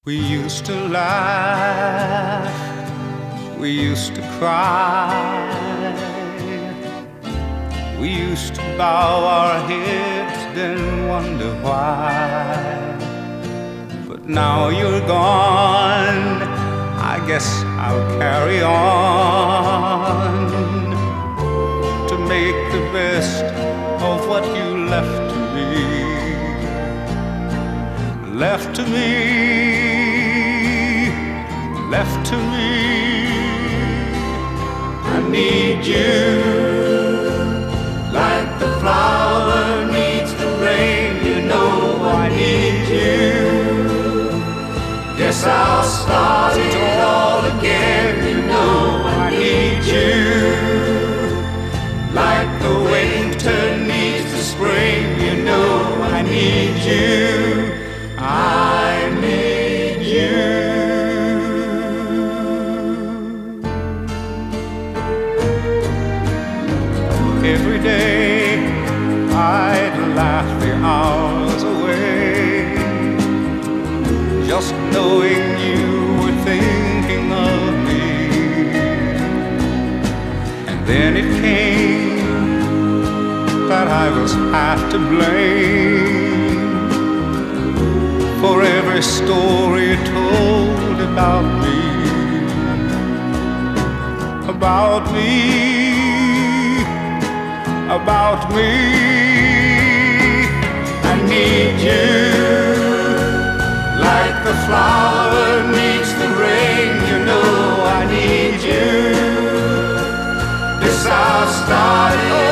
We used to laugh, we used to cry, we used to bow our heads, then wonder why. But now you're gone, I guess I'll carry on to make the best of what you left to me. Left to me, left to me. I need you like the flower needs the rain. You know I need you. Guess I'll start it all again. You know I need you like the winter needs the spring. You know I need you. I need you. Every day I'd laugh the hours away, just knowing you were thinking of me. And then it came that I was half to blame for every story told about me, about me, about me. I need you like the flower needs the rain. You know I need you. This I'll start it